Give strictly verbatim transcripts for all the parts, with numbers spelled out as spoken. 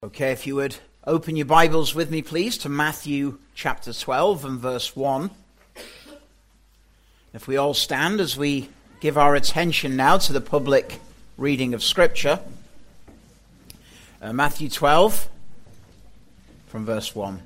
Okay, if you would open your Bibles with me, please, to Matthew chapter twelve and verse one. If we all stand as we give our attention now to the public reading of Scripture. Uh, Matthew twelve, from verse one.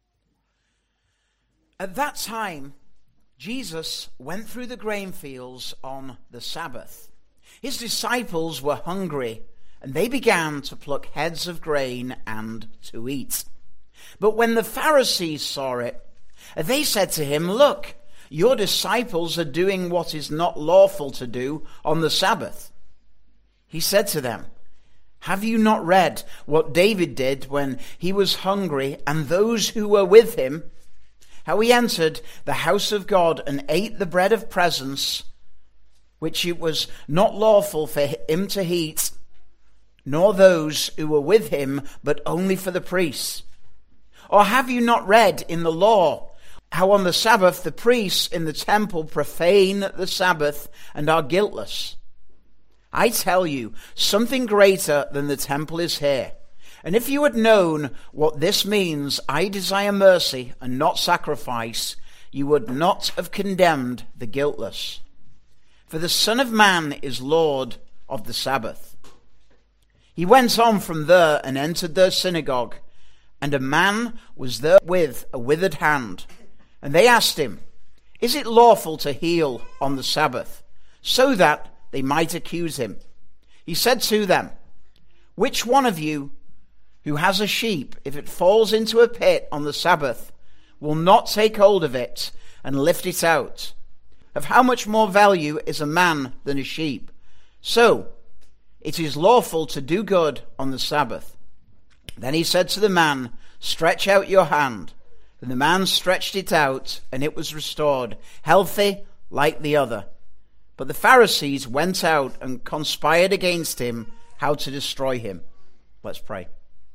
At that time, Jesus went through the grain fields on the Sabbath. His disciples were hungry, and they began to pluck heads of grain and to eat. But when the Pharisees saw it, they said to him, "Look, your disciples are doing what is not lawful to do on the Sabbath." He said to them, "Have you not read what David did when he was hungry and those who were with him? How he entered the house of God and ate the bread of presence, which it was not lawful for him to eat, nor those who were with him, but only for the priests? Or have you not read in the law how on the Sabbath the priests in the temple profane the Sabbath and are guiltless? I tell you, something greater than the temple is here. And if you had known what this means, I desire mercy and not sacrifice, you would not have condemned the guiltless. For the Son of Man is Lord of the Sabbath." He went on from there and entered their synagogue, and a man was there with a withered hand. And they asked him, "Is it lawful to heal on the Sabbath?" so that they might accuse him. He said to them, "Which one of you who has a sheep, if it falls into a pit on the Sabbath, will not take hold of it and lift it out? Of how much more value is a man than a sheep? So it is lawful to do good on the Sabbath." Then he said to the man, "Stretch out your hand." And the man stretched it out, and it was restored, healthy like the other. But the Pharisees went out and conspired against him how to destroy him. Let's pray.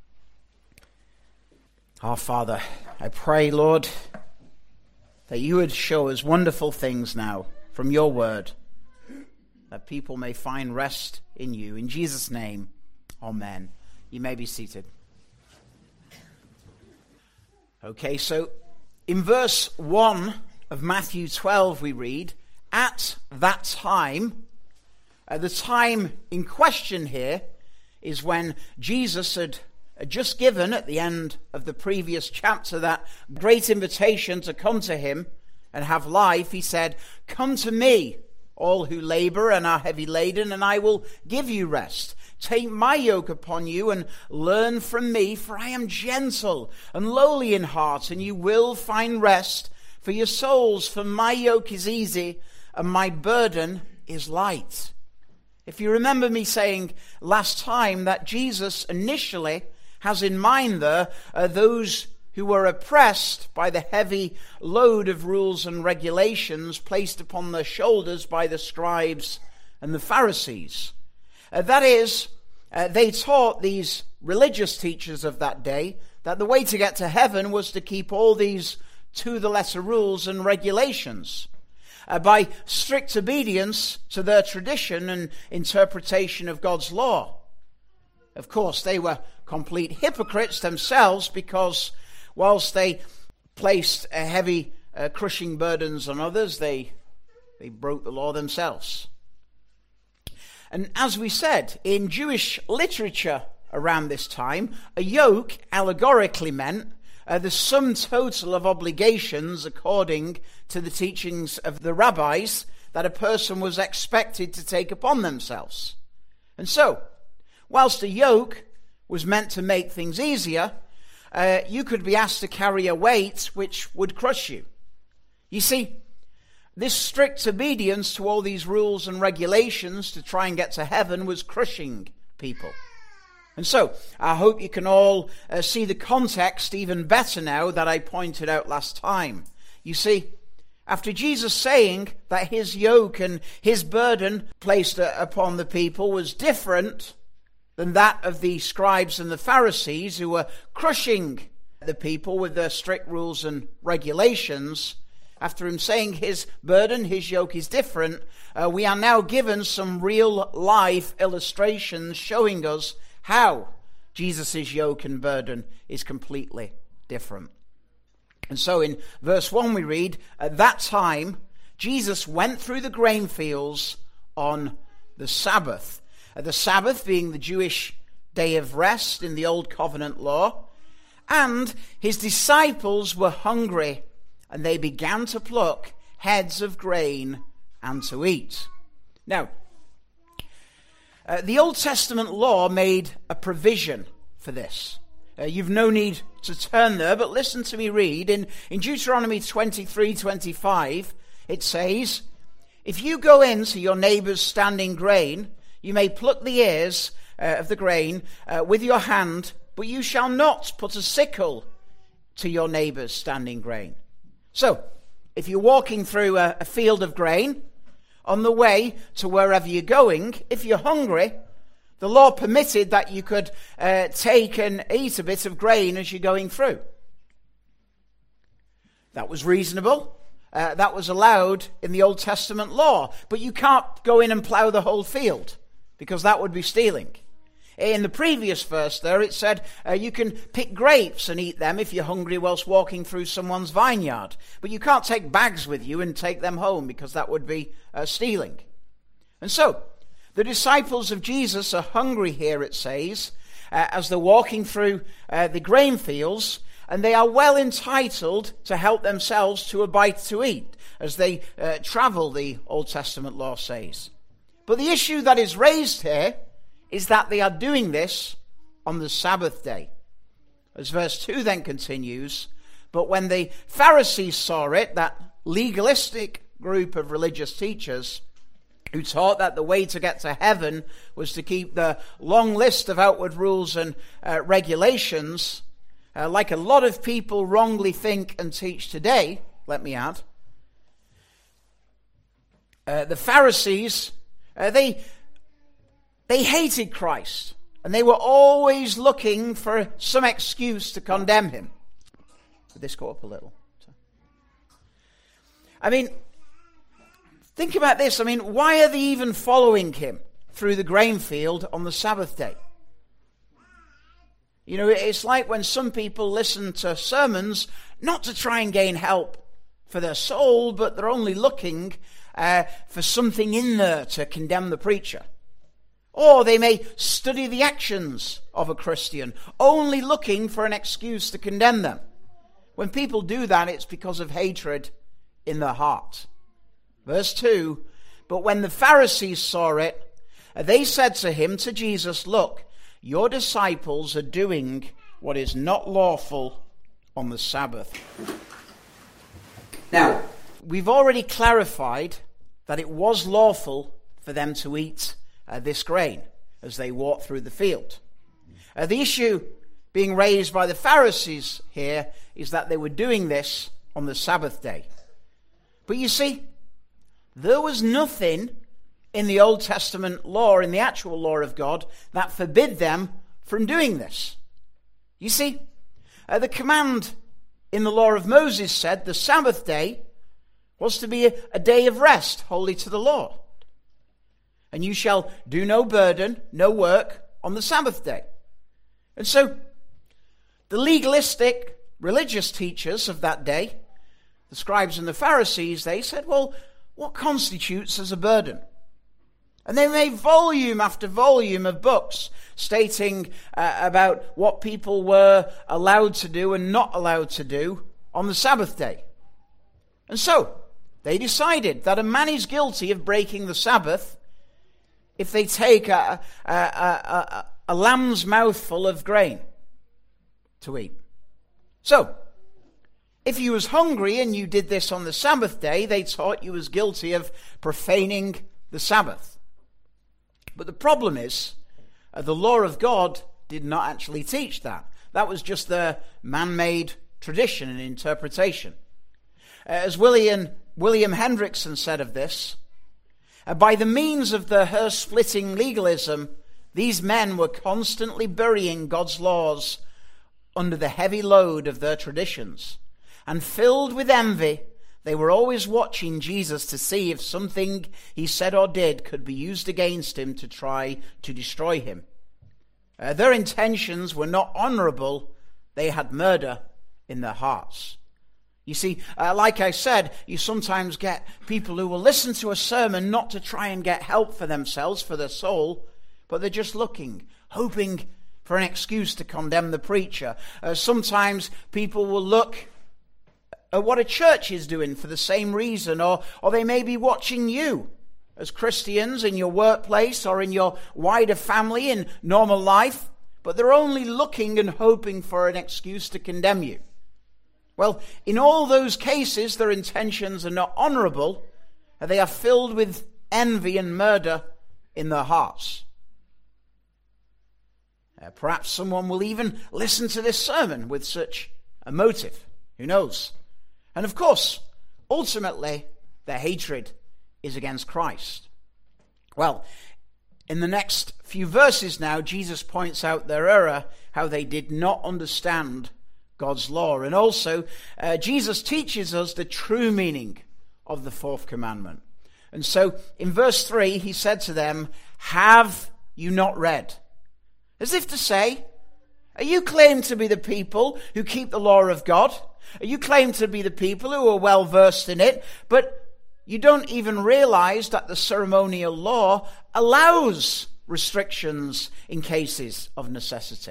Our Father, I pray, Lord, that you would show us wonderful things now from your word, that people may find rest in you. In Jesus' name, amen. You may be seated. Okay, so in verse one of Matthew twelve we read, "At that time," uh, the time in question here is when Jesus had just given at the end of the previous chapter that great invitation to come to him and have life. He said, "Come to me, all who labor and are heavy laden, and I will give you rest. Take my yoke upon you and learn from me, for I am gentle and lowly in heart, and you will find rest for your souls. For my yoke is easy and my burden is light." If you remember me saying last time that Jesus initially has in mind there uh, those who were oppressed by the heavy load of rules and regulations placed upon their shoulders by the scribes and the Pharisees. Uh, that is, uh, they taught these religious teachers of that day that the way to get to heaven was to keep all these to-the-letter rules and regulations. Uh, by strict obedience to their tradition and interpretation of God's law. Of course, they were complete hypocrites themselves, because whilst they placed a heavy uh, crushing burdens on others, they they broke the law themselves. And as we said, in Jewish literature around this time, a yoke allegorically meant uh, the sum total of obligations according to the teachings of the rabbis that a person was expected to take upon themselves. And so, whilst a yoke was meant to make things easier, uh, you could be asked to carry a weight which would crush you. You see, this strict obedience to all these rules and regulations to try and get to heaven was crushing people. And so, I hope you can all uh, see the context even better now that I pointed out last time. You see, after Jesus saying that his yoke and his burden placed uh, upon the people was different than that of the scribes and the Pharisees, who were crushing the people with their strict rules and regulations, after him saying his burden, his yoke is different, uh, we are now given some real life illustrations showing us how Jesus' yoke and burden is completely different. And so in verse one we read, at that time Jesus went through the grain fields on the Sabbath. Uh, the Sabbath being the Jewish day of rest in the Old Covenant law. And his disciples were hungry, and they began to pluck heads of grain and to eat. Now, uh, the Old Testament law made a provision for this. Uh, you've no need to turn there, but listen to me read. In, in Deuteronomy twenty-three twenty-five, it says, if you go into your neighbor's standing grain, you may pluck the ears uh, of the grain uh, with your hand, but you shall not put a sickle to your neighbor's standing grain. So, if you're walking through a, a field of grain, on the way to wherever you're going, if you're hungry, the law permitted that you could uh, take and eat a bit of grain as you're going through. That was reasonable. Uh, that was allowed in the Old Testament law. But you can't go in and plough the whole field, because that would be stealing. In the previous verse there, it said uh, you can pick grapes and eat them if you're hungry whilst walking through someone's vineyard. But you can't take bags with you and take them home, because that would be uh, stealing. And so, the disciples of Jesus are hungry here, it says, uh, as they're walking through uh, the grain fields, and they are well entitled to help themselves to a bite to eat as they uh, travel, the Old Testament law says. But the issue that is raised here is that they are doing this on the Sabbath day. As verse two then continues, but when the Pharisees saw it, that legalistic group of religious teachers who taught that the way to get to heaven was to keep the long list of outward rules and uh, regulations, uh, like a lot of people wrongly think and teach today, let me add, uh, the Pharisees, uh, they... They hated Christ, and they were always looking for some excuse to condemn him. Would this go up a little? I mean, think about this. I mean, why are they even following him through the grain field on the Sabbath day? You know, it's like when some people listen to sermons not to try and gain help for their soul, but they're only looking uh, for something in there to condemn the preacher. Or they may study the actions of a Christian, only looking for an excuse to condemn them. When people do that, it's because of hatred in their heart. Verse two, but when the Pharisees saw it, they said to him, to Jesus, look, your disciples are doing what is not lawful on the Sabbath. Now, we've already clarified that it was lawful for them to eat Uh, this grain as they walk through the field. Uh, the issue being raised by the Pharisees here is that they were doing this on the Sabbath day. But you see, there was nothing in the Old Testament law, in the actual law of God, that forbid them from doing this. You see, uh, the command in the law of Moses said the Sabbath day was to be a, a day of rest, holy to the Lord. And you shall do no burden, no work on the Sabbath day. And so, the legalistic religious teachers of that day, the scribes and the Pharisees, they said, well, what constitutes as a burden? And they made volume after volume of books stating uh, about what people were allowed to do and not allowed to do on the Sabbath day. And so, they decided that a man is guilty of breaking the Sabbath if they take a, a, a, a, a lamb's mouthful of grain to eat. So, if you was hungry and you did this on the Sabbath day, they taught you was guilty of profaning the Sabbath. But the problem is, uh, the law of God did not actually teach that. That was just their man-made tradition and interpretation. Uh, as William, William Hendrickson said of this, Uh, by the means of the hair-splitting legalism, these men were constantly burying God's laws under the heavy load of their traditions. And filled with envy, they were always watching Jesus to see if something he said or did could be used against him to try to destroy him. Uh, their intentions were not honorable. They had murder in their hearts. You see, uh, like I said, you sometimes get people who will listen to a sermon not to try and get help for themselves, for their soul, but they're just looking, hoping for an excuse to condemn the preacher. Uh, sometimes people will look at what a church is doing for the same reason, or, or they may be watching you as Christians in your workplace or in your wider family in normal life, but they're only looking and hoping for an excuse to condemn you. Well, in all those cases, their intentions are not honorable. They are filled with envy and murder in their hearts. Uh, perhaps someone will even listen to this sermon with such a motive. Who knows? And of course, ultimately, their hatred is against Christ. Well, in the next few verses now, Jesus points out their error, how they did not understand God's law. And also, uh, Jesus teaches us the true meaning of the fourth commandment. And so, in verse three, he said to them, "Have you not read?" As if to say, are you claim to be the people who keep the law of God? Are you claim to be the people who are well versed in it, but you don't even realize that the ceremonial law allows restrictions in cases of necessity?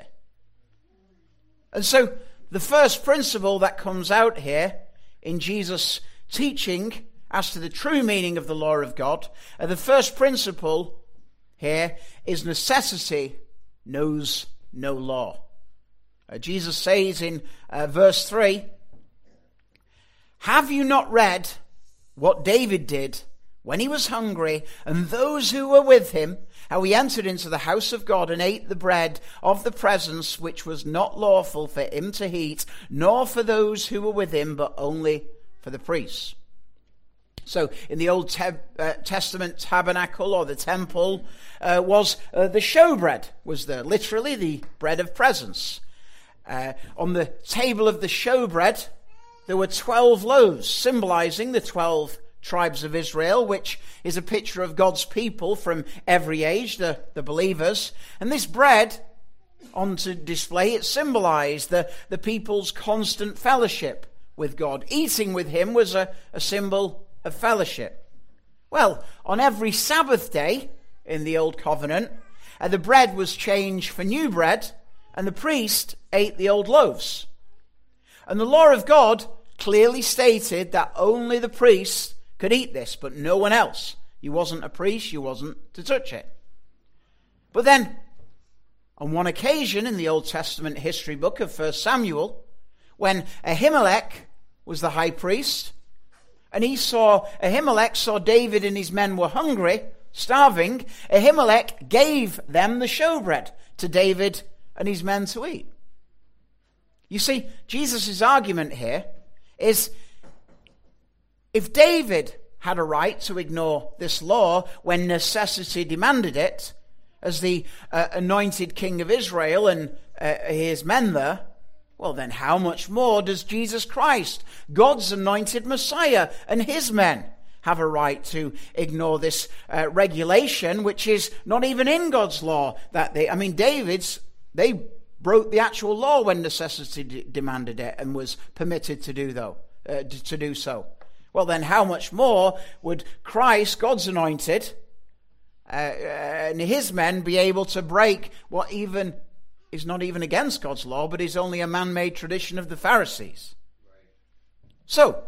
And so, the first principle that comes out here in Jesus' teaching as to the true meaning of the law of God, uh, the first principle here is necessity knows no law. Uh, Jesus says in uh, verse three, "Have you not read what David did when he was hungry, and those who were with him, how he entered into the house of God and ate the bread of the presence, which was not lawful for him to eat, nor for those who were with him, but only for the priests?" So in the Old te- uh, Testament tabernacle or the temple uh, was uh, the showbread, was the literally the bread of presence. Uh, on the table of the showbread, there were twelve loaves, symbolizing the twelve tribes of Israel, which is a picture of God's people from every age, the, the believers. And this bread on to display, it symbolized the, the people's constant fellowship with God. Eating with him was a, a symbol of fellowship. Well, on every Sabbath day in the Old Covenant, uh, the bread was changed for new bread, and the priest ate the old loaves. And the law of God clearly stated that only the priest could eat this, but no one else. You wasn't a priest, you wasn't to touch it. But then, on one occasion in the Old Testament history book of First Samuel, when Ahimelech was the high priest, and he saw, Ahimelech saw David and his men were hungry, starving, Ahimelech gave them the showbread to David and his men to eat. You see, Jesus' argument here is, if David had a right to ignore this law when necessity demanded it, as the uh, anointed king of Israel and uh, his men there, well then how much more does Jesus Christ, God's anointed Messiah, and his men have a right to ignore this uh, regulation, which is not even in God's law? That they, I mean, David's, they broke the actual law when necessity d- demanded it and was permitted to do though, uh, to do so. Well then, how much more would Christ, God's anointed, uh, and his men be able to break what even is not even against God's law, but is only a man-made tradition of the Pharisees? Right. So,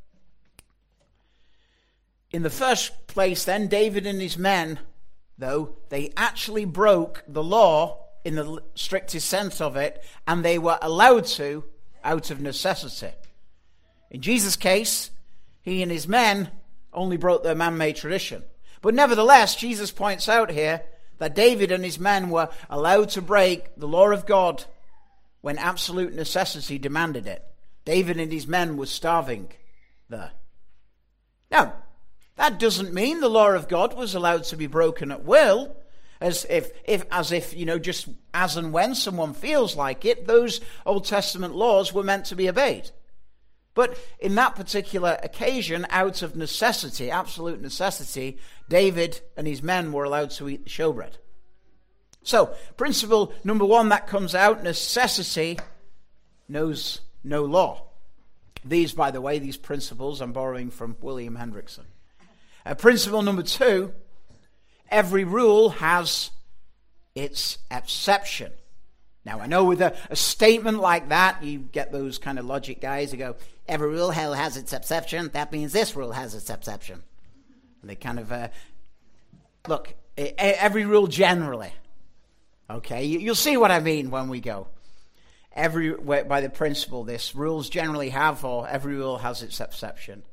in the first place then, David and his men, though, they actually broke the law in the strictest sense of it, and they were allowed to out of necessity. In Jesus' case, he and his men only broke their man-made tradition. But nevertheless, Jesus points out here that David and his men were allowed to break the law of God when absolute necessity demanded it. David and his men were starving there. Now, that doesn't mean the law of God was allowed to be broken at will, as if, if, as if, you know, just as and when someone feels like it. Those Old Testament laws were meant to be obeyed. But in that particular occasion, out of necessity, absolute necessity, David and his men were allowed to eat the showbread. So, principle number one that comes out, necessity knows no law. These, by the way, these principles I'm borrowing from William Hendrickson. Uh, principle number two, every rule has its exception. Now, I know with a, a statement like that, you get those kind of logic guys who go, every rule has its exception. That means this rule has its exception. And they kind of, uh, look, every rule generally. Okay, you'll see what I mean when we go. Every, by the principle, this rules generally have, or every rule has its exception.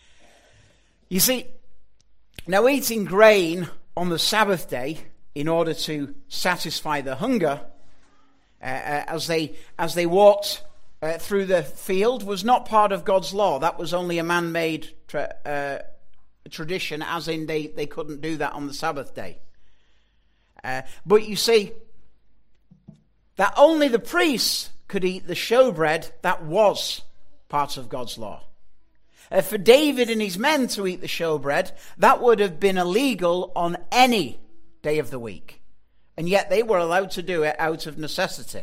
You see, now eating grain on the Sabbath day in order to satisfy the hunger uh, as they as they walked uh, through the field was not part of God's law. That was only a man-made tra- uh, tradition, as in they, they couldn't do that on the Sabbath day. Uh, but you see, that only the priests could eat the showbread, that was part of God's law. Uh, for David and his men to eat the showbread, that would have been illegal on any day of the week. And yet they were allowed to do it out of necessity.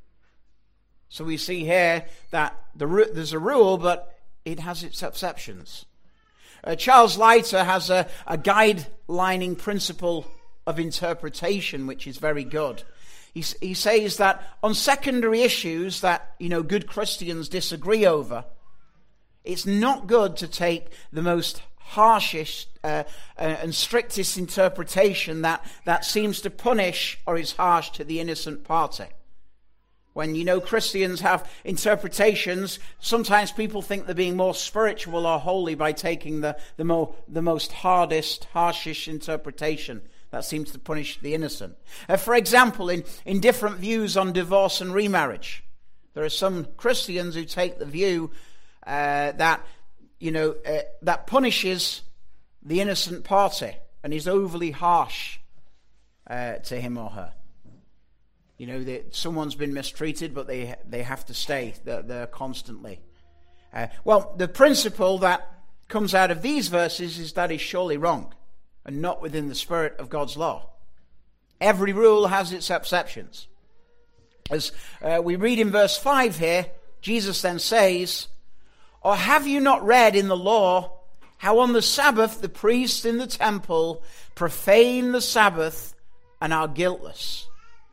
So we see here that the, there's a rule, but it has its exceptions. Uh, Charles Leiter has a, a guidelining principle of interpretation, which is very good. He, he says that on secondary issues that, you know, good Christians disagree over, it's not good to take the most harshest uh, uh, and strictest interpretation that, that seems to punish or is harsh to the innocent party. When, you know, Christians have interpretations, sometimes people think they're being more spiritual or holy by taking the, the, more, the most hardest, harshest interpretation that seems to punish the innocent. Uh, for example, in, in different views on divorce and remarriage, there are some Christians who take the view uh, that, you know, uh, that punishes the innocent party and is overly harsh uh, to him or her. You know, they, someone's been mistreated, but they they have to stay there, there constantly. Uh, well, the principle that comes out of these verses is that is surely wrong and not within the spirit of God's law. Every rule has its exceptions. As uh, we read in verse five here, Jesus then says, "Or have you not read in the law how on the Sabbath the priests in the temple profane the Sabbath and are guiltless?"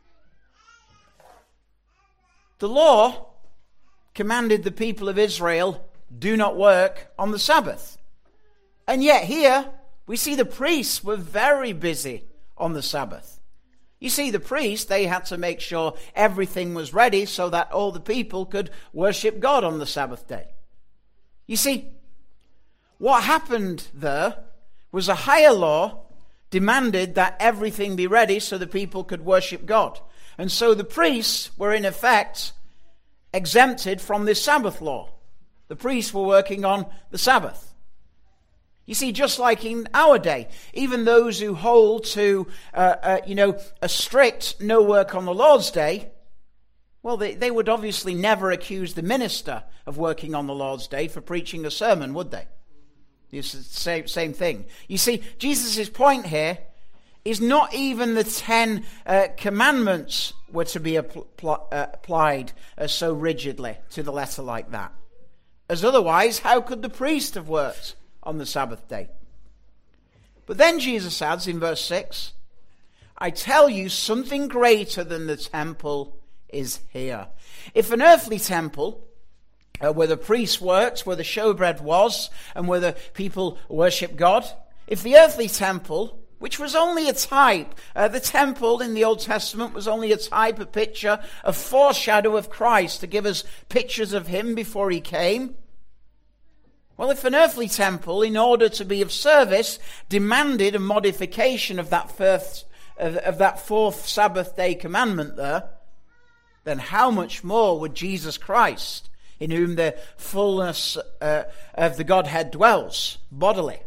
The law commanded the people of Israel, do not work on the Sabbath. And yet here, we see the priests were very busy on the Sabbath. You see, the priests, they had to make sure everything was ready so that all the people could worship God on the Sabbath day. You see, what happened there was a higher law demanded that everything be ready so the people could worship God. And so the priests were in effect exempted from this Sabbath law. The priests were working on the Sabbath. You see, just like in our day, even those who hold to, uh, uh, you know, a strict no work on the Lord's day, well, they, they would obviously never accuse the minister of working on the Lord's day for preaching a sermon, would they? It's the same, same thing. You see, Jesus' point here is not even the Ten uh, Commandments were to be apl- pl- uh, applied uh, so rigidly to the letter like that. As otherwise, how could the priest have worked on the Sabbath day? But then Jesus adds in verse six, "I tell you, something greater than the temple is here." If an earthly temple, uh, where the priest worked, where the showbread was, and where the people worship God, if the earthly temple, which was only a type, uh, the temple in the Old Testament was only a type, a picture, a foreshadow of Christ to give us pictures of him before he came. Well, if an earthly temple, in order to be of service, demanded a modification of that first, of, of that fourth Sabbath day commandment there, then how much more would Jesus Christ, in whom the fullness uh, of the Godhead dwells bodily?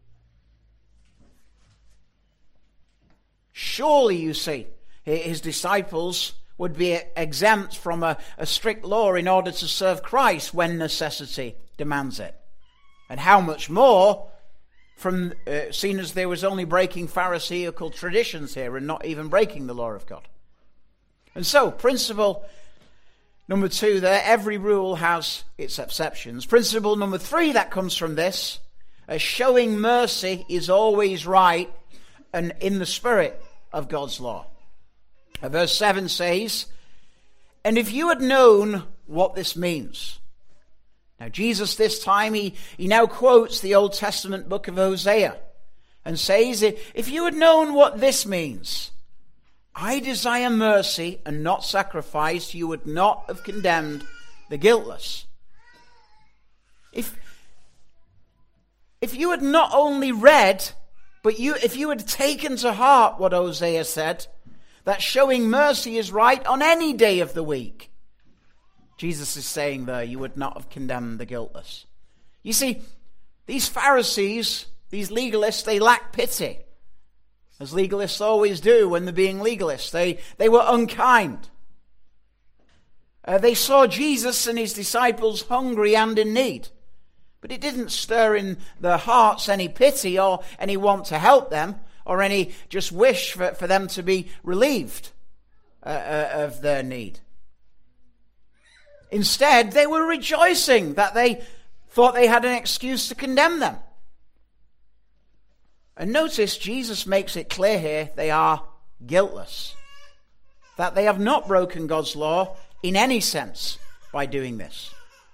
Surely, you see, his disciples would be exempt from a, a strict law in order to serve Christ when necessity demands it. And how much more from uh, seen as there was only breaking Pharisaical traditions here and not even breaking the law of God. And so, principle number two there, every rule has its exceptions. Principle number three that comes from this, uh, showing mercy is always right and in the spirit of God's law. Uh, verse seven says, and if you had known what this means. Now Jesus this time, he, he now quotes the Old Testament book of Hosea and says, if you had known what this means, I desire mercy and not sacrifice, you would not have condemned the guiltless. If, if you had not only read, but you, if you had taken to heart what Hosea said, that showing mercy is right on any day of the week, Jesus is saying there, you would not have condemned the guiltless. You see, these Pharisees, these legalists, they lack pity. As legalists always do when they're being legalists. They, they were unkind. Uh, they saw Jesus and his disciples hungry and in need. But it didn't stir in their hearts any pity or any want to help them or any just wish for, for them to be relieved uh, uh, of their need. Instead, they were rejoicing that they thought they had an excuse to condemn them. And notice Jesus makes it clear here they are guiltless. That they have not broken God's law in any sense by doing this.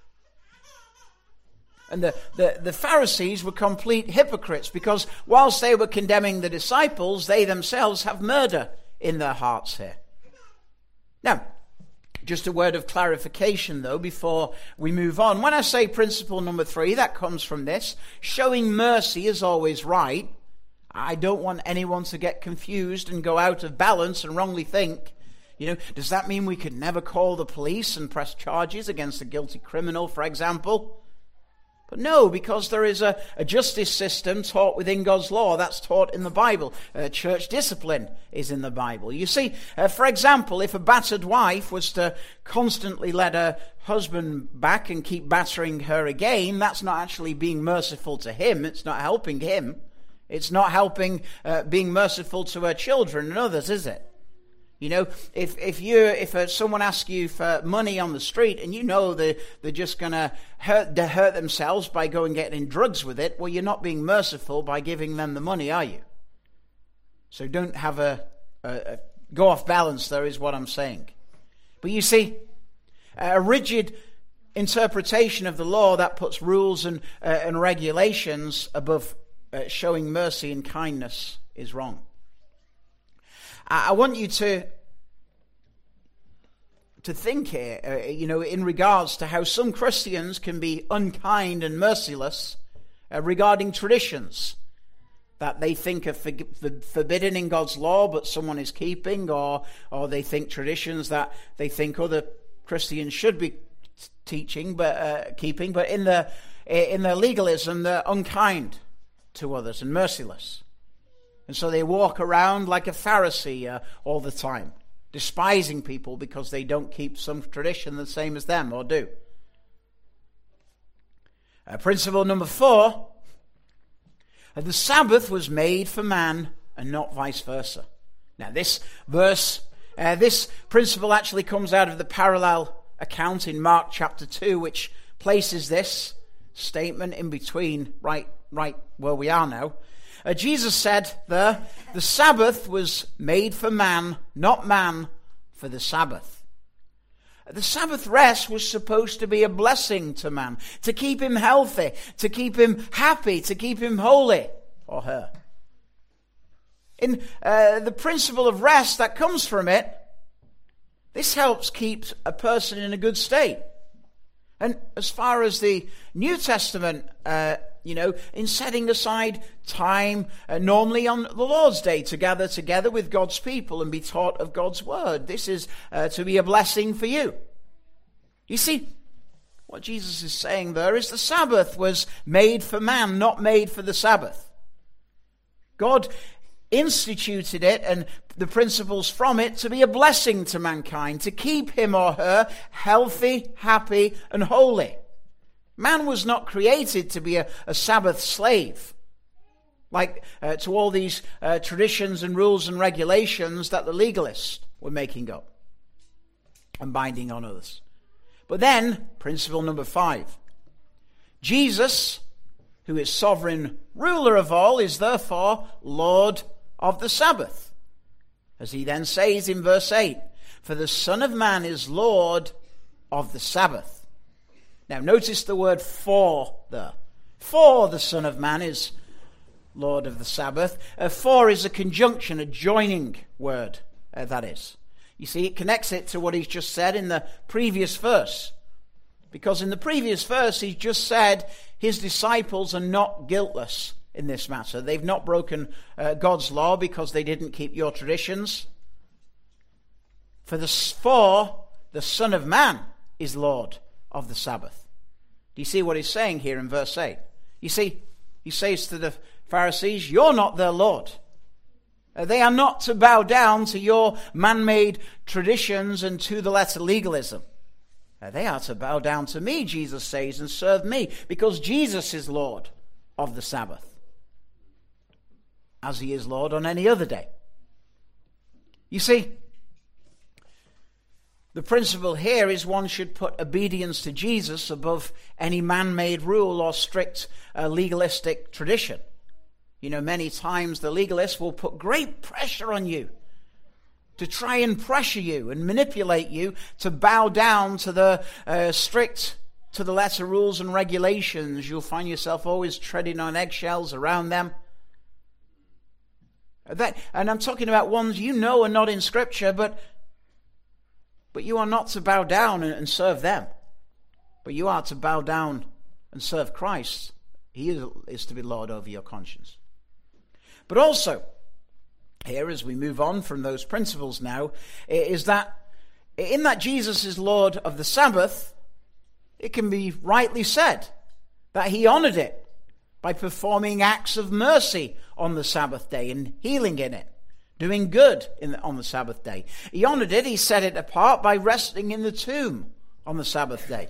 And the, the, the Pharisees were complete hypocrites because whilst they were condemning the disciples, they themselves have murder in their hearts here. Now, just a word of clarification, though, before we move on. When I say principle number three, that comes from this. Showing mercy is always right. I don't want anyone to get confused and go out of balance and wrongly think, you know, does that mean we could never call the police and press charges against a guilty criminal, for example? But no, because there is a, a justice system taught within God's law. That's taught in the Bible. Uh, church discipline is in the Bible. You see, uh, for example, if a battered wife was to constantly let her husband back and keep battering her again, that's not actually being merciful to him. It's not helping him. It's not helping uh, being merciful to her children and others, is it? You know, if if you if uh, someone asks you for money on the street and you know they they're just going to hurt they hurt themselves by going getting drugs with it, well, you're not being merciful by giving them the money, are you? So don't have a, a, a go off balance. There is what I'm saying. But you see, a rigid interpretation of the law that puts rules and uh, and regulations above uh, showing mercy and kindness is wrong. I want you to to think here, uh, you know, in regards to how some Christians can be unkind and merciless uh, regarding traditions that they think are for, for, forbidden in God's law, but someone is keeping, or or they think traditions that they think other Christians should be teaching, but uh, keeping, but in the in their legalism, they're unkind to others and merciless. And so they walk around like a Pharisee uh, all the time, despising people because they don't keep some tradition the same as them or do. Uh, principle number four, uh, the Sabbath was made for man and not vice versa. Now this verse, uh, this principle actually comes out of the parallel account in Mark chapter two, which places this statement in between right, right where we are now. Uh, Jesus said there, the Sabbath was made for man, not man for the Sabbath. The Sabbath rest was supposed to be a blessing to man, to keep him healthy, to keep him happy, to keep him holy, or her. In uh, the principle of rest that comes from it, this helps keep a person in a good state. And as far as the New Testament, uh, you know, in setting aside time, uh, normally on the Lord's Day, to gather together with God's people and be taught of God's word. This is uh, to be a blessing for you. You see, what Jesus is saying there is the Sabbath was made for man, not made for the Sabbath. God instituted it and the principles from it to be a blessing to mankind, to keep him or her healthy, happy, and holy. Man was not created to be a, a Sabbath slave. like uh, to all these uh, traditions and rules and regulations that the legalists were making up and binding on others. But then, principle number five, Jesus, who is sovereign ruler of all, is therefore Lord of the Sabbath. As he then says in verse eight, for the Son of Man is Lord of the Sabbath. Now notice the word for there. For the Son of Man is Lord of the Sabbath. Uh, for is a conjunction, a joining word, uh, that is. You see, it connects it to what he's just said in the previous verse. Because in the previous verse, he's just said his disciples are not guiltless in this matter. They've not broken uh, God's law because they didn't keep your traditions. For the, for the Son of Man is Lord of the Sabbath. Do you see what he's saying here in verse eight? You see, he says to the Pharisees, you're not their Lord. Uh, they are not to bow down to your man-made traditions and to the letter legalism. Uh, they are to bow down to me, Jesus says, and serve me, because Jesus is Lord of the Sabbath, as he is Lord on any other day. You see, the principle here is one should put obedience to Jesus above any man-made rule or strict uh, legalistic tradition. You know, many times the legalists will put great pressure on you to try and pressure you and manipulate you to bow down to the uh, strict, to the letter rules and regulations. You'll find yourself always treading on eggshells around them. That, and I'm talking about ones you know are not in Scripture, but but you are not to bow down and, and serve them. But you are to bow down and serve Christ. He is, is to be Lord over your conscience. But also, here as we move on from those principles now, is that in that Jesus is Lord of the Sabbath, it can be rightly said that he honored it by performing acts of mercy on the Sabbath day and healing in it, doing good in the, on the Sabbath day. He honored it, he set it apart by resting in the tomb on the Sabbath day.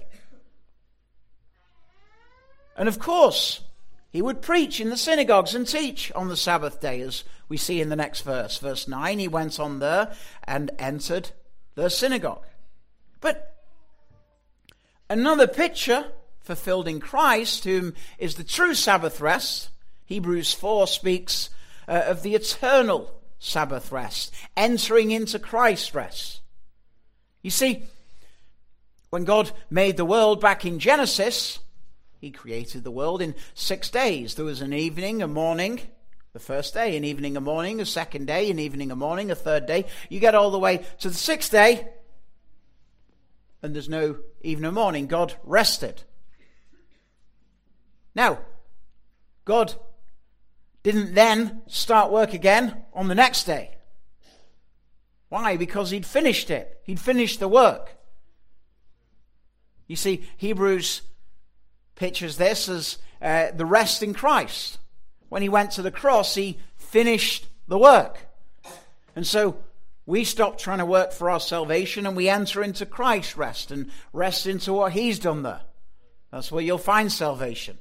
And of course, he would preach in the synagogues and teach on the Sabbath day, as we see in the next verse. Verse nine, he went on there and entered the synagogue. But another picture fulfilled in Christ, whom is the true Sabbath rest, Hebrews four speaks uh, of the eternal Sabbath rest, entering into Christ's rest. You see, when God made the world back in Genesis, he created the world in six days. There was an evening, a morning, the first day, an evening, a morning, a second day, an evening, a morning, a third day. You get all the way to the sixth day, and there's no evening or morning. God rested. Now, God didn't then start work again on the next day. Why? Because he'd finished it. He'd finished the work. You see, Hebrews pictures this as uh, the rest in Christ. When he went to the cross, he finished the work. And so we stop trying to work for our salvation and we enter into Christ's rest and rest into what he's done there. That's where you'll find salvation.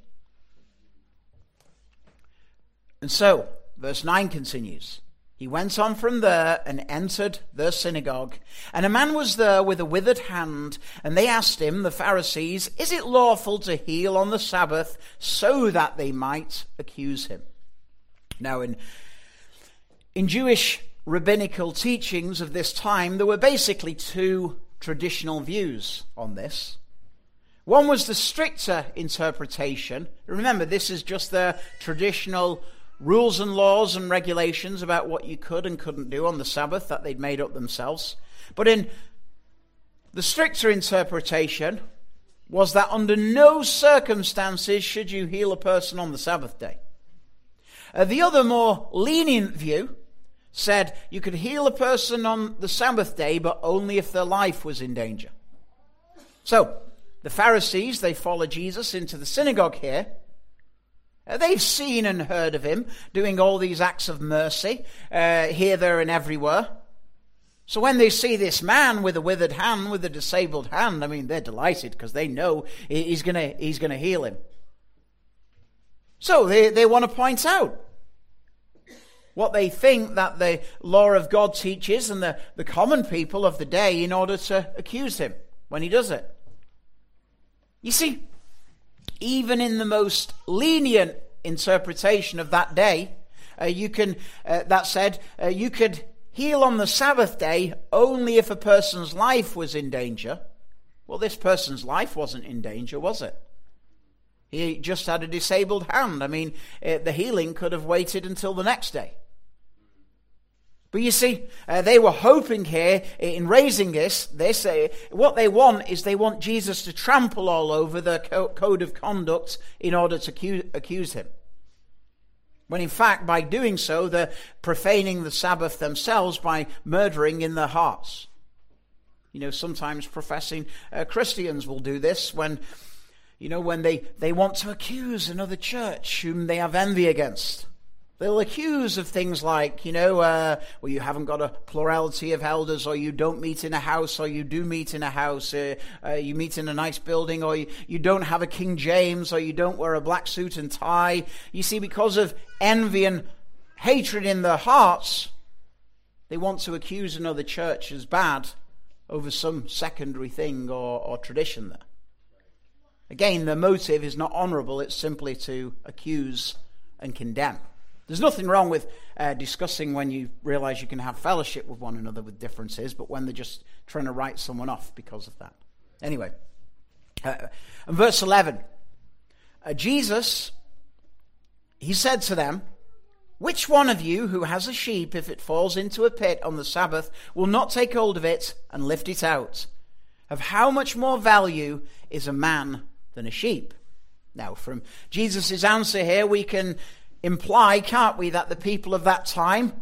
And so, verse nine continues. He went on from there and entered the synagogue. And a man was there with a withered hand. And they asked him, the Pharisees, is it lawful to heal on the Sabbath, so that they might accuse him? Now, in, in Jewish rabbinical teachings of this time, there were basically two traditional views on this. One was the stricter interpretation. Remember, this is just their traditional rules and laws and regulations about what you could and couldn't do on the Sabbath that they'd made up themselves. But in the stricter interpretation was that under no circumstances should you heal a person on the Sabbath day. Uh, the other more lenient view said you could heal a person on the Sabbath day, but only if their life was in danger. So, the Pharisees, they follow Jesus into the synagogue here. They've seen and heard of him doing all these acts of mercy uh, here, there, and everywhere. So when they see this man with a withered hand, with a disabled hand, I mean, they're delighted because they know he's going to he's going to heal him. So they, they want to point out what they think that the law of God teaches and the, the common people of the day in order to accuse him when he does it. You see, even in the most lenient interpretation of that day, uh, you can, uh, that said, uh, you could heal on the Sabbath day only if a person's life was in danger. Well, this person's life wasn't in danger, was it? He just had a disabled hand. I mean, uh, the healing could have waited until the next day. But you see, uh, they were hoping here in raising this, this uh, what they want is they want Jesus to trample all over the co- code of conduct in order to accuse, accuse him. When in fact, by doing so, they're profaning the Sabbath themselves by murdering in their hearts. You know, sometimes professing uh, Christians will do this when, you know, when they, they want to accuse another church whom they have envy against. They'll accuse of things like, you know, uh, well, you haven't got a plurality of elders, or you don't meet in a house, or you do meet in a house, uh, uh, you meet in a nice building, or you, you don't have a King James, or you don't wear a black suit and tie. You see, because of envy and hatred in their hearts, they want to accuse another church as bad over some secondary thing or, or tradition there. Again, the motive is not honourable, it's simply to accuse and condemn. There's nothing wrong with uh, discussing when you realize you can have fellowship with one another with differences, but when they're just trying to write someone off because of that. Anyway, uh, in verse eleven, uh, Jesus, he said to them, "Which one of you who has a sheep, if it falls into a pit on the Sabbath, will not take hold of it and lift it out? Of how much more value is a man than a sheep?" Now, from Jesus' answer here, we can imply, can't we, that the people of that time,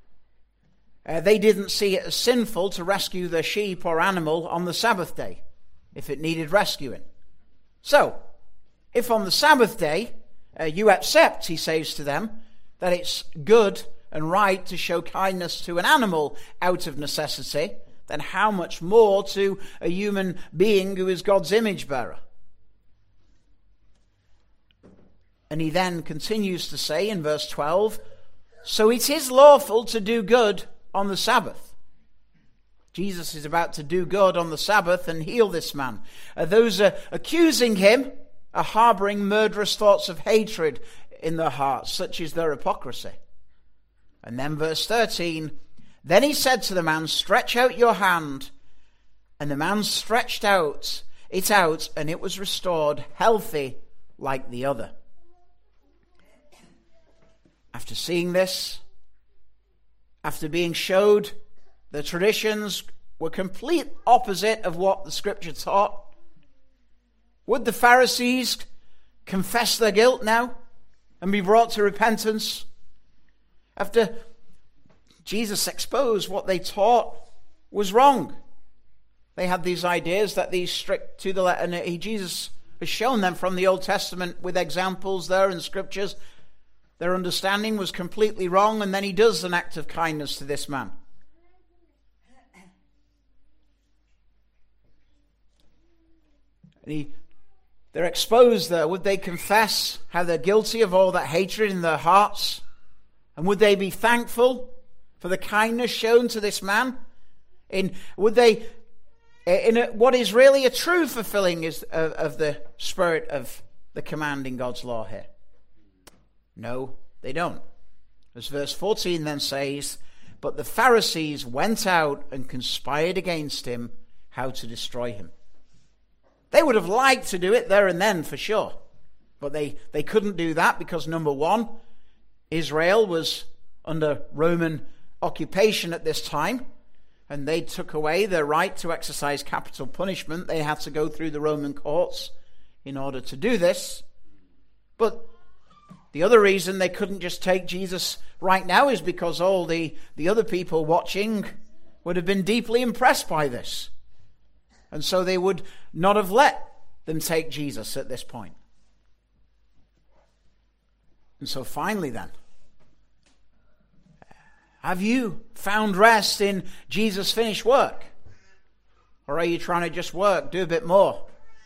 uh, they didn't see it as sinful to rescue their sheep or animal on the Sabbath day, if it needed rescuing. So, if on the Sabbath day uh, you accept, he says to them, that it's good and right to show kindness to an animal out of necessity, then how much more to a human being who is God's image bearer? And he then continues to say in verse twelve, "So it is lawful to do good on the Sabbath." Jesus is about to do good on the Sabbath and heal this man. Uh, those uh, accusing him are harboring murderous thoughts of hatred in their hearts, such is their hypocrisy. And then verse thirteen, "Then he said to the man, 'Stretch out your hand.' And the man stretched out it out, and it was restored, healthy like the other." After seeing this, after being showed the traditions were complete opposite of what the scripture taught, would the Pharisees confess their guilt now and be brought to repentance? After Jesus exposed what they taught was wrong. They had these ideas that these strict to the letter, and he, Jesus has shown them from the Old Testament with examples there in scriptures. Their understanding was completely wrong, and then he does an act of kindness to this man. And he, they're exposed there. Would they confess how they're guilty of all that hatred in their hearts? And would they be thankful for the kindness shown to this man? In would they, in a, what is really a true fulfilling is of, of the spirit of the command in God's law here? No, they don't. As verse fourteen then says, "But the Pharisees went out and conspired against him how to destroy him." They would have liked to do it there and then for sure. But they, they couldn't do that because, number one, Israel was under Roman occupation at this time, and they took away their right to exercise capital punishment. They had to go through the Roman courts in order to do this. But the other reason they couldn't just take Jesus right now is because all the, the other people watching would have been deeply impressed by this. And so they would not have let them take Jesus at this point. And so finally then, have you found rest in Jesus' finished work? Or are you trying to just work, do a bit more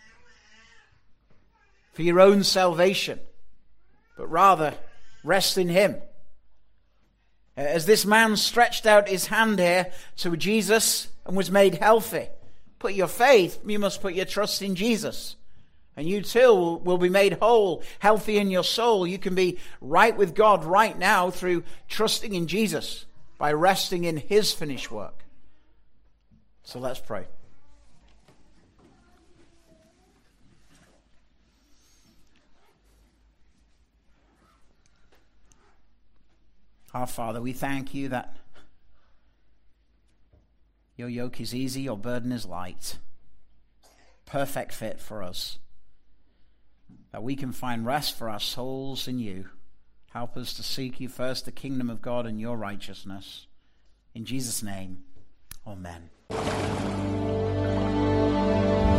for your own salvation, but rather rest in him? As this man stretched out his hand here to Jesus and was made healthy, put your faith, you must put your trust in Jesus. And you too will be made whole, healthy in your soul. You can be right with God right now through trusting in Jesus, by resting in his finished work. So let's pray. Our Father, we thank you that your yoke is easy, your burden is light. Perfect fit for us. That we can find rest for our souls in you. Help us to seek you first, the kingdom of God and your righteousness. In Jesus' name, amen.